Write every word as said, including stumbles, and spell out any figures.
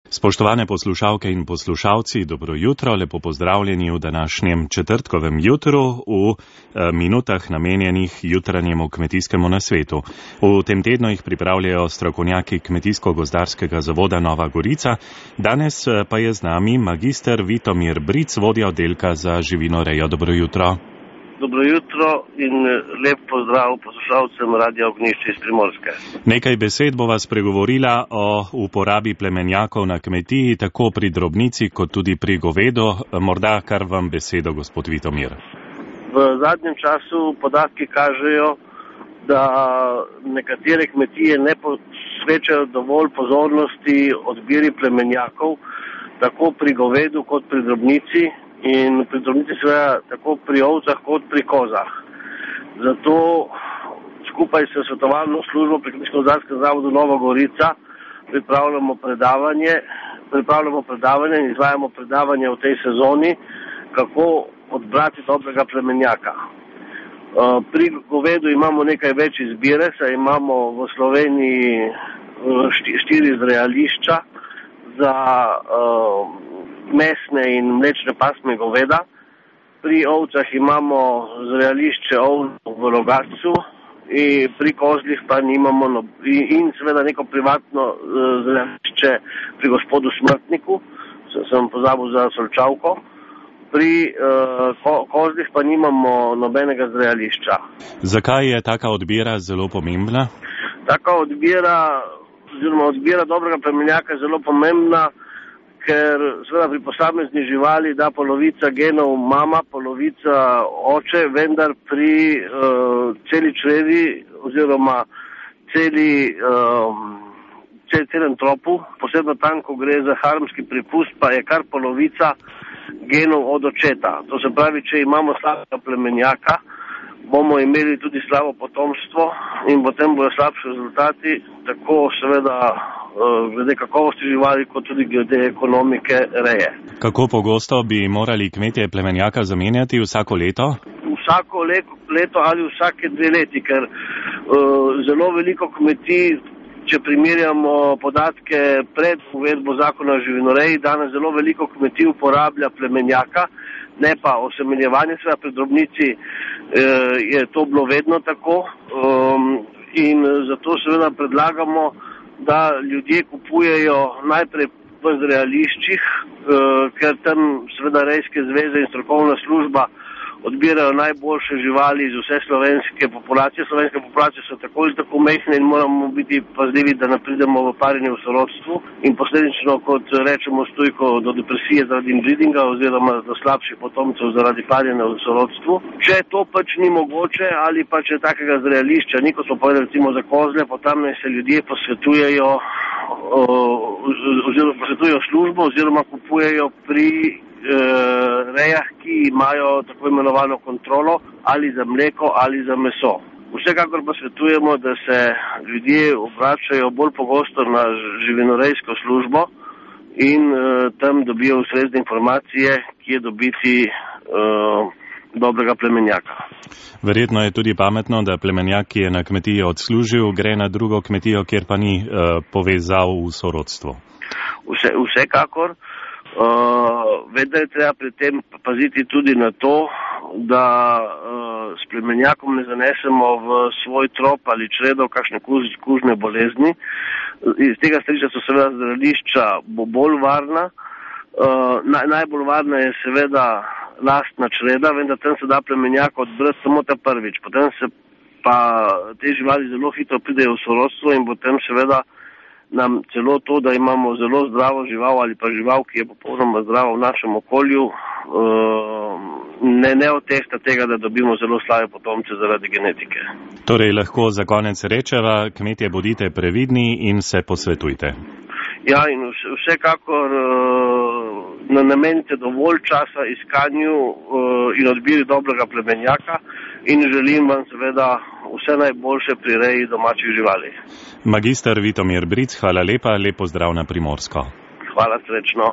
Spoštovane poslušalke in poslušalci, dobro jutro, lepo pozdravljeni v današnjem četrtkovem jutru v minutah namenjenih jutranjemu kmetijskemu nasvetu. V tem tednu jih pripravljajo strokovnjaki Kmetijsko-gozdarskega zavoda Nova Gorica. Danes pa je z nami magister Vitomir Bric, vodja oddelka za živinorejo. Dobro jutro. Dobro jutro in lep pozdrav poslušalcem Radia Ognjišče iz Primorske. Nekaj besed bo vas pregovorila o uporabi plemenjakov na kmetiji, tako pri drobnici kot tudi pri govedu. Morda kar vam besedo, gospod Vitomir. V zadnjem času podatki kažejo, da nekatere kmetije ne posvečajo dovolj pozornosti odbiri plemenjakov, tako pri govedu kot pri drobnici. In pri drobnici seveda tako pri ovcah kot pri kozah. Zato skupaj s svetovalno službo pri Kmetijsko-gozdarskem zavodu Nova Gorica pripravljamo predavanje, pripravljamo predavanje in izvajamo predavanje v tej sezoni, kako odbrati dobrega plemenjaka. Pri govedu imamo nekaj več izbire, saj imamo v Sloveniji štiri zrejališča za mesne in mlečne pasme goveda. Pri ovcah imamo zrejališče ovc v Rogatcu in pri kozlih pa nimamo no, in seveda neko privatno zrejališče pri gospodu Smrtniku, sem pozabil za Solčavko. Pri uh, ko, kozlih pa nimamo nobenega zrejališča. Zakaj je taka odbira zelo pomembna? Taka odbira, oziroma odbira dobrega plemenjaka je zelo pomembna, ker seveda pri posamezni živali da polovica genov mama, polovica oče, vendar pri uh, celi čredi oziroma celi, uh, cel, celem tropu, posebno tam, ko gre za harmski pripust, pa je kar polovica genov od očeta. To se pravi, če imamo slabega plemenjaka, bomo imeli tudi slabo potomstvo in potem bodo slabši rezultati, tako seveda glede kakovosti živali, kot tudi glede ekonomike reje. Kako pogosto bi morali kmetje plemenjaka zamenjati? Vsako leto? Vsako leto ali vsake dve leti, ker uh, zelo veliko kmetij, če primerjamo podatke pred uvedbo zakona o živinoreji, danes zelo veliko kmetij uporablja plemenjaka, ne pa osemenjevanje, seveda pri drobnici uh, je to bilo vedno tako um, in zato seveda predlagamo, da ljudje kupujejo najprej v zrejališčih, eh, ker tam seveda rejske zveze in strokovna služba odbirajo najboljše živali iz vse slovenske populacije. Slovenske populacije so tako ali tako mehne in moramo biti pazljivi, da ne pridemo v parjenje v sorodstvu in posledično, kot rečemo stojko, do depresije zaradi inbreedinga oziroma do slabših potomcev zaradi parjenja v sorodstvu. Če to pač ni mogoče ali pa če takega zrejališča ni, kot smo povedali recimo za kozle, potem naj se ljudje posvetujejo oziroma posvetujejo službo oziroma kupujejo pri rejah, ki imajo tako imenovano kontrolo ali za mleko ali za meso. Vsekakor pa svetujemo, da se ljudje obračajo bolj pogosto na živinorejsko službo in uh, tam dobijo ustrezne informacije, kje dobiti uh, dobrega plemenjaka. Verjetno je tudi pametno, da plemenjak, ki je na kmetiji odslužil, gre na drugo kmetijo, kjer pa ni uh, povezal v sorodstvo. Vse, vsekakor. Uh, vedno je treba pri tem paziti tudi na to, da uh, s plemenjakom ne zanesemo v svoj trop ali čredo kakšne kuž, kužne bolezni. Iz tega stališča so seveda zrelišča bo bolj varna. Uh, naj, najbolj varna je seveda lastna čreda, vendar tam se da plemenjak odbrati samo ta prvič. Potem se pa te živali zelo hitro pridejo v sorodstvo in potem seveda nam celo to, da imamo zelo zdravo žival ali pa žival, ki je popolnoma zdrava v našem okolju, ne, ne odtehta tega, da dobimo zelo slabe potomce zaradi genetike. Torej lahko za konec rečeva, kmetje bodite previdni in se posvetujte. Ja, in vsekakor na namenite dovolj časa iskanju in odbiri dobrega plemenjaka in želim vam seveda vse najboljše pri reji domačih živali. Magister Vitomir Bric, hvala lepa, lep pozdrav na Primorsko. Hvala, srečno.